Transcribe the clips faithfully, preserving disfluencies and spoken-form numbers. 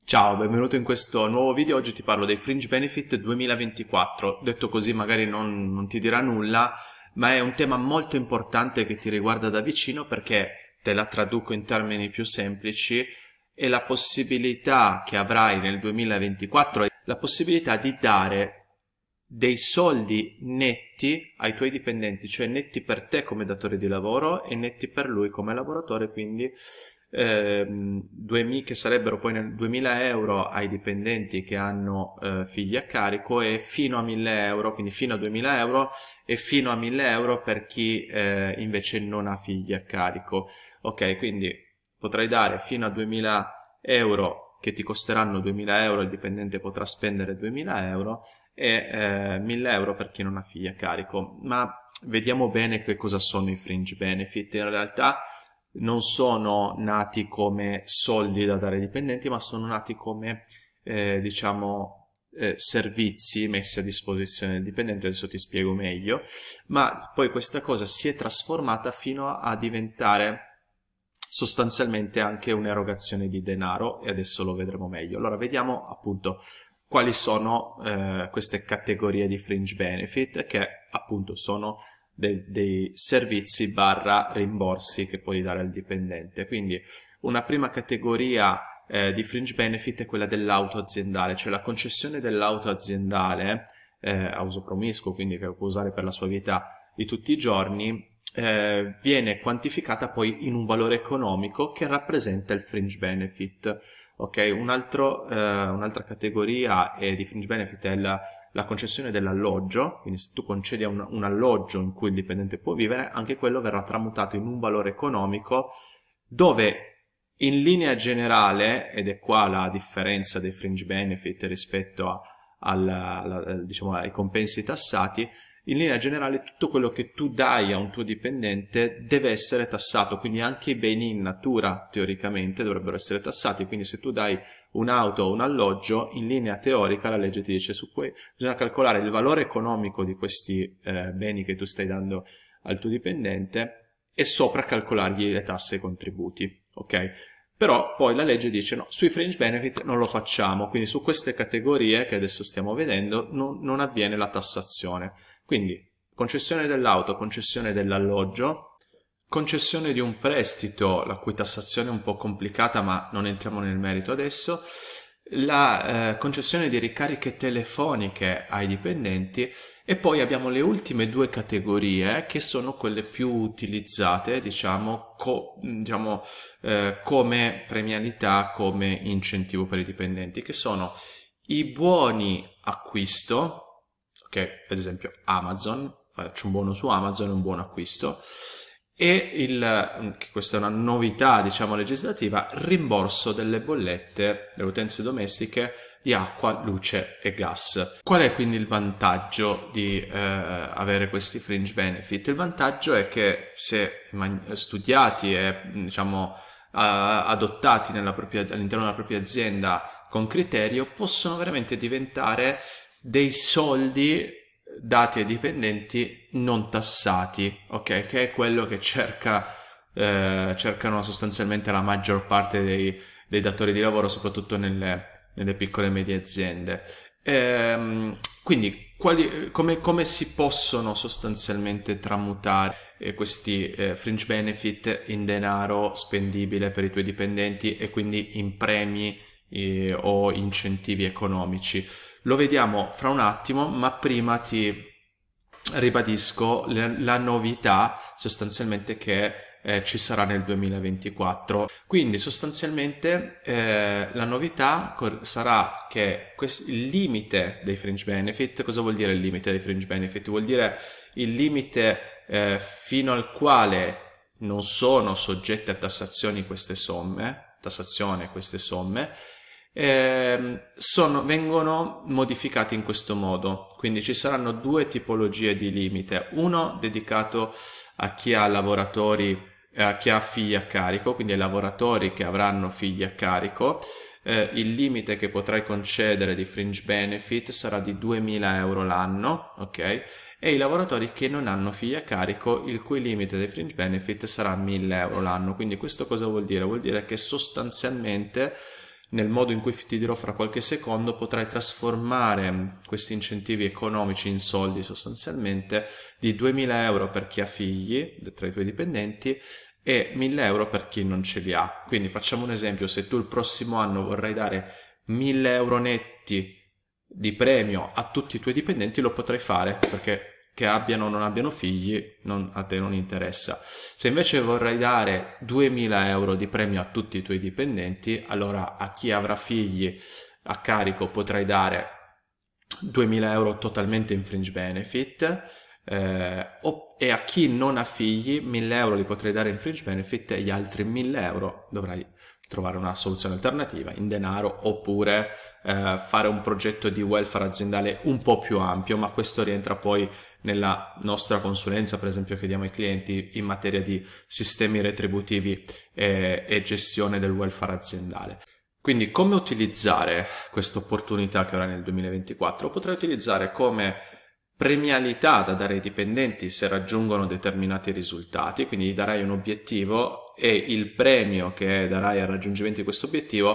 Ciao, benvenuto in questo nuovo video. Oggi ti parlo dei Fringe Benefit duemilaventiquattro. Detto così magari non, non ti dirà nulla, ma è un tema molto importante che ti riguarda da vicino perché, te la traduco in termini più semplici, è la possibilità che avrai nel duemilaventiquattro, è la possibilità di dare dei soldi netti ai tuoi dipendenti, cioè netti per te come datore di lavoro e netti per lui come lavoratore, quindi ehm, duemila, che sarebbero poi nel duemila euro ai dipendenti che hanno eh, figli a carico e fino a mille euro, quindi fino a duemila euro e fino a mille euro per chi eh, invece non ha figli a carico. Ok, quindi potrai dare fino a duemila euro che ti costeranno duemila euro, il dipendente potrà spendere duemila euro e eh, mille euro per chi non ha figli a carico. Ma vediamo bene che cosa sono i fringe benefit. In realtà non sono nati come soldi da dare ai dipendenti, ma sono nati come eh, diciamo eh, servizi messi a disposizione del dipendente. Adesso ti spiego meglio, ma poi questa cosa si è trasformata fino a diventare sostanzialmente anche un'erogazione di denaro, e adesso lo vedremo meglio. Allora vediamo appunto quali sono eh, queste categorie di fringe benefit, che appunto sono dei, dei servizi barra rimborsi che puoi dare al dipendente. Quindi una prima categoria eh, di fringe benefit è quella dell'auto aziendale, cioè la concessione dell'auto aziendale eh, a uso promiscuo, quindi che può usare per la sua vita di tutti i giorni, eh, viene quantificata poi in un valore economico che rappresenta il fringe benefit. Ok, un altro, eh, un'altra categoria è di fringe benefit è la, la concessione dell'alloggio, quindi se tu concedi un, un alloggio in cui il dipendente può vivere, anche quello verrà tramutato in un valore economico dove in linea generale, ed è qua la differenza dei fringe benefit rispetto a, alla, alla, diciamo, ai compensi tassati, in linea generale tutto quello che tu dai a un tuo dipendente deve essere tassato, quindi anche i beni in natura teoricamente dovrebbero essere tassati. Quindi se tu dai un'auto o un alloggio, in linea teorica la legge ti dice su cui bisogna calcolare il valore economico di questi eh, beni che tu stai dando al tuo dipendente e sopra calcolargli le tasse e i contributi, ok? Però poi la legge dice no, sui fringe benefit non lo facciamo, quindi su queste categorie che adesso stiamo vedendo non, non avviene la tassazione. Quindi concessione dell'auto, concessione dell'alloggio, concessione di un prestito, la cui tassazione è un po' complicata, ma non entriamo nel merito adesso, la eh, concessione di ricariche telefoniche ai dipendenti, e poi abbiamo le ultime due categorie che sono quelle più utilizzate, diciamo, co- diciamo eh, come premialità, come incentivo per i dipendenti, che sono i buoni acquisto, ok, ad esempio Amazon, faccio un buono su Amazon, è un buon acquisto, e il, che questa è una novità, diciamo, legislativa, rimborso delle bollette delle utenze domestiche di acqua, luce e gas. Qual è quindi il vantaggio di eh, avere questi fringe benefit? Il vantaggio è che se studiati e, diciamo, adottati nella propria, all'interno della propria azienda con criterio, possono veramente diventare dei soldi dati ai dipendenti non tassati, ok? Che è quello che cerca, eh, cercano sostanzialmente la maggior parte dei, dei datori di lavoro, soprattutto nelle, nelle piccole e medie aziende. Ehm, quindi, quali, come, come si possono sostanzialmente tramutare eh, questi eh, fringe benefit in denaro spendibile per i tuoi dipendenti e quindi in premi eh, o incentivi economici? Lo vediamo fra un attimo, ma prima ti ribadisco la, la novità sostanzialmente che eh, ci sarà nel duemilaventiquattro. Quindi sostanzialmente eh, la novità cor- sarà che quest- il limite dei fringe benefit, cosa vuol dire il limite dei fringe benefit? Vuol dire il limite eh, fino al quale non sono soggette a tassazioni queste somme, tassazione queste somme, eh, sono, vengono modificati in questo modo. Quindi ci saranno due tipologie di limite, uno dedicato a chi ha lavoratori, a chi ha figli a carico, quindi ai lavoratori che avranno figli a carico. Eh, il limite che potrai concedere di fringe benefit sarà di duemila euro l'anno, ok? E i lavoratori che non hanno figli a carico, il cui limite dei fringe benefit sarà mille euro l'anno. Quindi questo cosa vuol dire? Vuol dire che sostanzialmente nel modo in cui ti dirò fra qualche secondo, potrai trasformare questi incentivi economici in soldi sostanzialmente di duemila euro per chi ha figli tra i tuoi dipendenti e mille euro per chi non ce li ha. Quindi facciamo un esempio: se tu il prossimo anno vorrai dare mille euro netti di premio a tutti i tuoi dipendenti, lo potrai fare, perché che abbiano o non abbiano figli non, a te non interessa. Se invece vorrai dare duemila euro di premio a tutti i tuoi dipendenti, allora a chi avrà figli a carico potrai dare duemila euro totalmente in fringe benefit, eh, e a chi non ha figli mille euro li potrai dare in fringe benefit e gli altri mille euro dovrai trovare una soluzione alternativa in denaro, oppure eh, fare un progetto di welfare aziendale un po' più ampio, ma questo rientra poi nella nostra consulenza, per esempio, che diamo ai clienti in materia di sistemi retributivi e, e gestione del welfare aziendale. Quindi come utilizzare questa opportunità che ora nel duemilaventiquattro? Potrai utilizzare come premialità da dare ai dipendenti se raggiungono determinati risultati, quindi gli darai un obiettivo e il premio che darai al raggiungimento di questo obiettivo,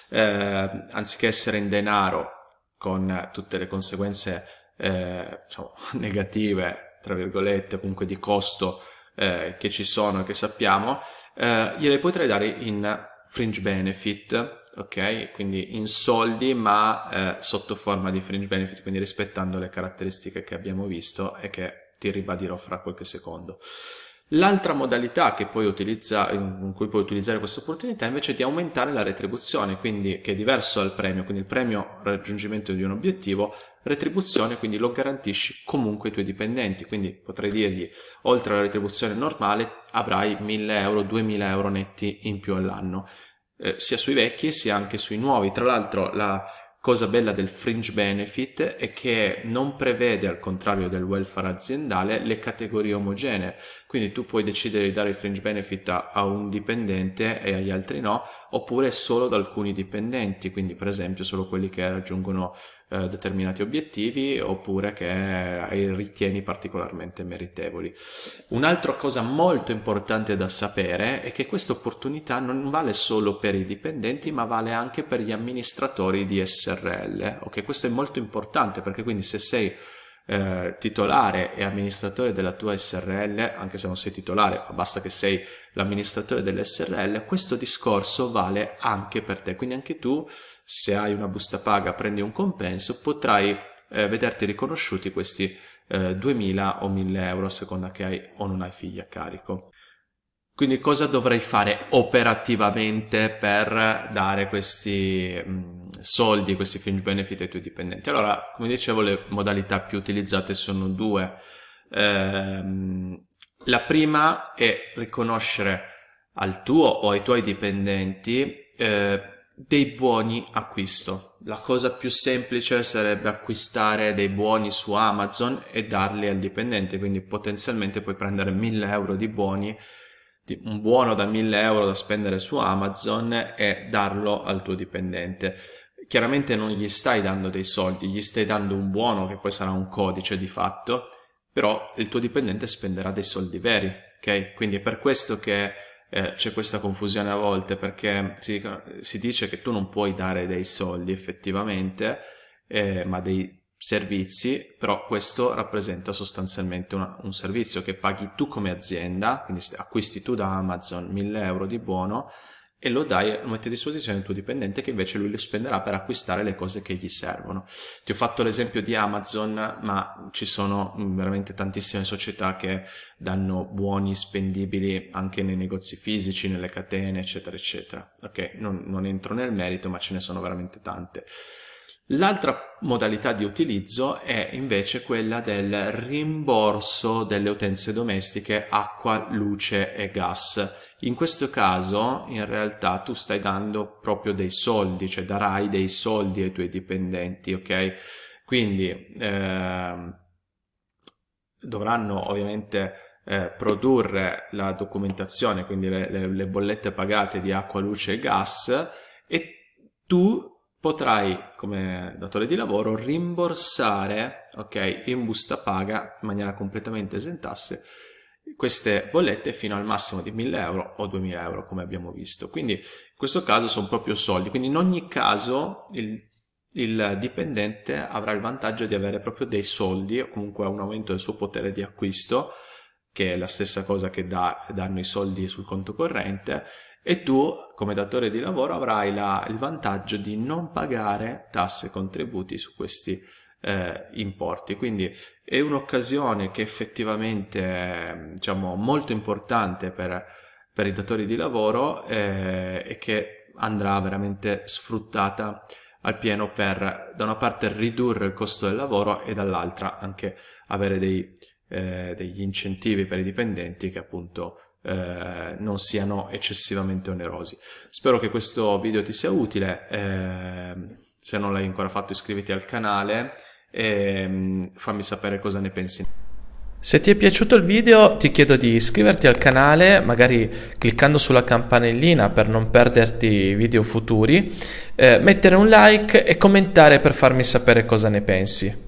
eh, anziché essere in denaro con tutte le conseguenze eh, diciamo, negative, tra virgolette, comunque di costo eh, che ci sono e che sappiamo, eh, gliele potrai dare in fringe benefit, ok? Quindi in soldi, ma eh, sotto forma di fringe benefit, quindi rispettando le caratteristiche che abbiamo visto e che ti ribadirò fra qualche secondo. L'altra modalità che puoi utilizzare, in cui puoi utilizzare questa opportunità, invece, è di aumentare la retribuzione, quindi che è diverso dal premio. Quindi il premio, raggiungimento di un obiettivo; retribuzione, quindi lo garantisci comunque ai tuoi dipendenti, quindi potrei dirgli, oltre alla retribuzione normale avrai mille euro, duemila euro netti in più all'anno, eh, sia sui vecchi sia anche sui nuovi. Tra l'altro la cosa bella del fringe benefit è che non prevede, al contrario del welfare aziendale, le categorie omogenee, quindi tu puoi decidere di dare il fringe benefit a, a un dipendente e agli altri no, oppure solo ad alcuni dipendenti, quindi per esempio solo quelli che raggiungono eh, determinati obiettivi, oppure che eh, ritieni particolarmente meritevoli. Un'altra cosa molto importante da sapere è che questa opportunità non vale solo per i dipendenti, ma vale anche per gli amministratori di S R L. Ok, questo è molto importante, perché quindi se sei eh, titolare e amministratore della tua S R L, anche se non sei titolare, ma basta che sei l'amministratore dell'S R L, questo discorso vale anche per te. Quindi anche tu, se hai una busta paga, prendi un compenso, potrai eh, vederti riconosciuti questi eh, duemila o mille euro a seconda che hai o non hai figli a carico. Quindi cosa dovrei fare operativamente per dare questi mh, soldi, questi fringe benefit ai tuoi dipendenti? Allora, come dicevo, le modalità più utilizzate sono due. Ehm, la prima è riconoscere al tuo o ai tuoi dipendenti eh, dei buoni acquisto. La cosa più semplice sarebbe acquistare dei buoni su Amazon e darli al dipendente, quindi potenzialmente puoi prendere mille euro di buoni, un buono da mille euro da spendere su Amazon, e darlo al tuo dipendente. Chiaramente non gli stai dando dei soldi, gli stai dando un buono che poi sarà un codice di fatto, però il tuo dipendente spenderà dei soldi veri, ok? Quindi è per questo che eh, c'è questa confusione a volte, perché si, si dice che tu non puoi dare dei soldi effettivamente, eh, ma dei servizi, però questo rappresenta sostanzialmente una, un servizio che paghi tu come azienda, quindi acquisti tu da Amazon mille euro di buono e lo dai, lo metti a disposizione del tuo dipendente, che invece lui lo spenderà per acquistare le cose che gli servono. Ti ho fatto l'esempio di Amazon, ma ci sono veramente tantissime società che danno buoni spendibili anche nei negozi fisici, nelle catene, eccetera eccetera. Ok, non, non entro nel merito, ma ce ne sono veramente tante. L'altra modalità di utilizzo è invece quella del rimborso delle utenze domestiche, acqua, luce e gas. In questo caso, in realtà, tu stai dando proprio dei soldi, cioè darai dei soldi ai tuoi dipendenti, ok? Quindi eh, dovranno ovviamente eh, produrre la documentazione, quindi le, le, le bollette pagate di acqua, luce e gas, e tu potrai, come datore di lavoro, rimborsare, ok, in busta paga in maniera completamente esentasse queste bollette fino al massimo di mille euro o duemila euro, come abbiamo visto. Quindi in questo caso sono proprio soldi, quindi in ogni caso il, il dipendente avrà il vantaggio di avere proprio dei soldi o comunque un aumento del suo potere di acquisto, che è la stessa cosa che dà, danno i soldi sul conto corrente, e tu come datore di lavoro avrai la, il vantaggio di non pagare tasse e contributi su questi eh, importi. Quindi è un'occasione che effettivamente è, diciamo, molto importante per, per i datori di lavoro eh, e che andrà veramente sfruttata al pieno per, da una parte, ridurre il costo del lavoro e dall'altra anche avere dei, eh, degli incentivi per i dipendenti che appunto eh, non siano eccessivamente onerosi. Spero che questo video ti sia utile, eh, se non l'hai ancora fatto iscriviti al canale e mm, fammi sapere cosa ne pensi. Se ti è piaciuto il video ti chiedo di iscriverti al canale, magari cliccando sulla campanellina per non perderti video futuri, eh, mettere un like e commentare per farmi sapere cosa ne pensi.